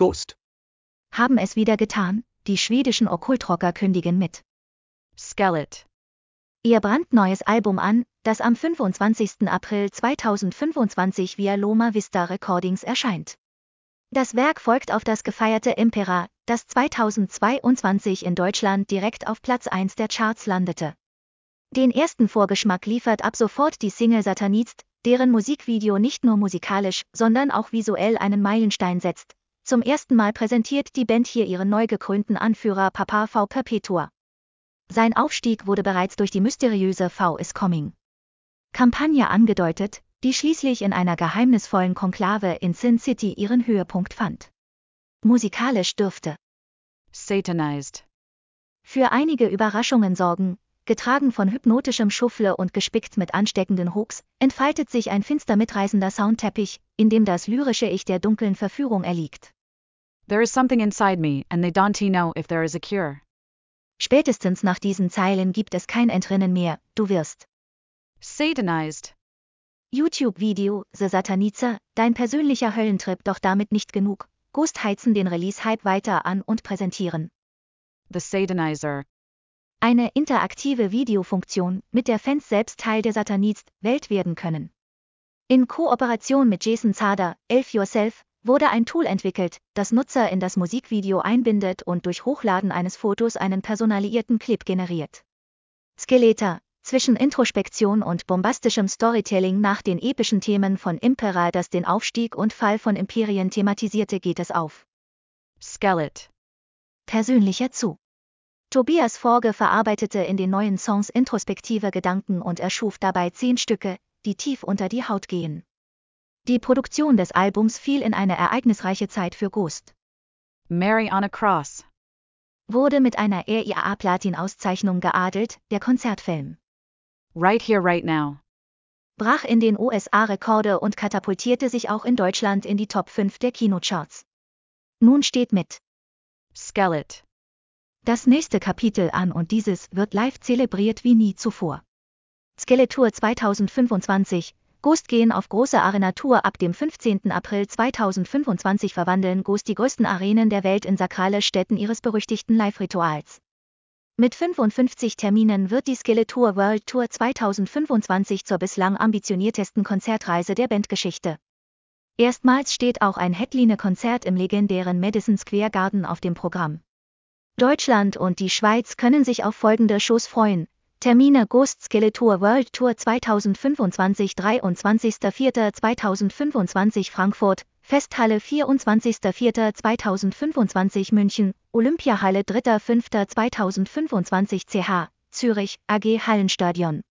Ghost. Haben es wieder getan, die schwedischen Okkultrocker kündigen mit Skelet. ihr brandneues Album an, das am 25. April 2025 via Loma Vista Recordings erscheint. Das Werk folgt auf das gefeierte Impera, das 2022 in Deutschland direkt auf Platz 1 der Charts landete. Den ersten Vorgeschmack liefert ab sofort die Single Satanist, deren Musikvideo nicht nur musikalisch, sondern auch visuell einen Meilenstein setzt. Zum ersten Mal präsentiert die Band hier ihren neu gekrönten Anführer Papa V Perpetua. Sein Aufstieg wurde bereits durch die mysteriöse V is Coming Kampagne angedeutet, die schließlich in einer geheimnisvollen Konklave in Sin City ihren Höhepunkt fand. Musikalisch dürfte Satanized. für einige Überraschungen sorgen. Getragen von hypnotischem Schuffle und gespickt mit ansteckenden Hooks, entfaltet sich ein finster mitreißender Soundteppich, in dem das lyrische Ich der dunklen Verführung erliegt. There is something inside me, and they don't know if there is a cure. Spätestens nach diesen Zeilen gibt es kein Entrinnen mehr, du wirst Satanized. YouTube-Video, The Satanizer, dein persönlicher Höllentrip, doch damit nicht genug. Ghost heizen den Release-Hype weiter an und präsentieren The Satanizer. eine interaktive Videofunktion, mit der Fans selbst Teil der Satanist-Welt werden können. In Kooperation mit Jason Zarda, Elf Yourself, wurde ein Tool entwickelt, das Nutzer in das Musikvideo einbindet und durch Hochladen eines Fotos einen personalisierten Clip generiert. Skeletor, zwischen Introspektion und bombastischem Storytelling nach den epischen Themen von Impera, das den Aufstieg und Fall von Imperien thematisierte, geht es auf Skelet. persönlicher zu. Tobias Forge verarbeitete in den neuen Songs introspektive Gedanken und erschuf dabei 10 Stücke, die tief unter die Haut gehen. Die Produktion des Albums fiel in eine ereignisreiche Zeit für Ghost. Mary on a Cross. Wurde mit einer RIAA-Platin-Auszeichnung geadelt, der Konzertfilm. Right Here, Right Now. Brach in den USA Rekorde und katapultierte sich auch in Deutschland in die Top 5 der Kinocharts. Nun steht mit Skelet. das nächste Kapitel an und dieses wird live zelebriert wie nie zuvor. Skeletor 2025, Ghost gehen auf große Arena-Tour. Ab dem 15. April 2025 verwandeln Ghost die größten Arenen der Welt in sakrale Stätten ihres berüchtigten Live-Rituals. Mit 55 Terminen wird die Skeletor World Tour 2025 zur bislang ambitioniertesten Konzertreise der Bandgeschichte. Erstmals steht auch ein Headline-Konzert im legendären Madison Square Garden auf dem Programm. Deutschland und die Schweiz können sich auf folgende Shows freuen. Termine: Ghost Skeletor World Tour 2025 23.04.2025 Frankfurt, Festhalle 24.04.2025 München, Olympiahalle 3.05.2025 CH, Zürich, AG Hallenstadion.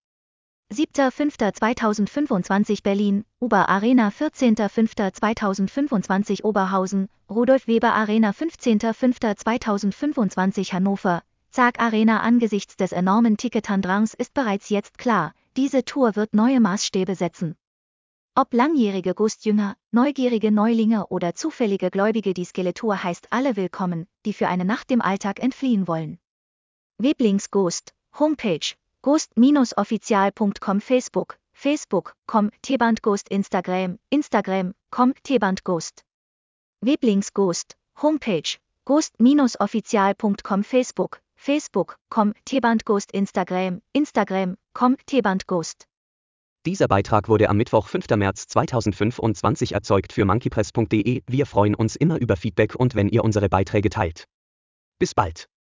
7.05.2025 Berlin, Uber Arena 14.05.2025 Oberhausen, Rudolf Weber Arena 15.05.2025 Hannover, ZAG Arena. Angesichts des enormen Ticketandrangs ist bereits jetzt klar, diese Tour wird neue Maßstäbe setzen. Ob langjährige Ghost-Jünger, neugierige Neulinge oder zufällige Gläubige, die Skeletor heißt alle willkommen, die für eine Nacht dem Alltag entfliehen wollen. Weblings Ghost, Homepage, ghost-offizial.com, Facebook, facebook.com, tbandghost, Instagram, instagram.com, tbandghost. Weblings Ghost, Homepage, ghost-offizial.com, Facebook, facebook.com, tbandghost, Instagram, instagram.com, tbandghost. Dieser Beitrag wurde am Mittwoch, 5. März 2025 erzeugt für monkeypress.de. Wir freuen uns immer über Feedback und wenn ihr unsere Beiträge teilt. Bis bald.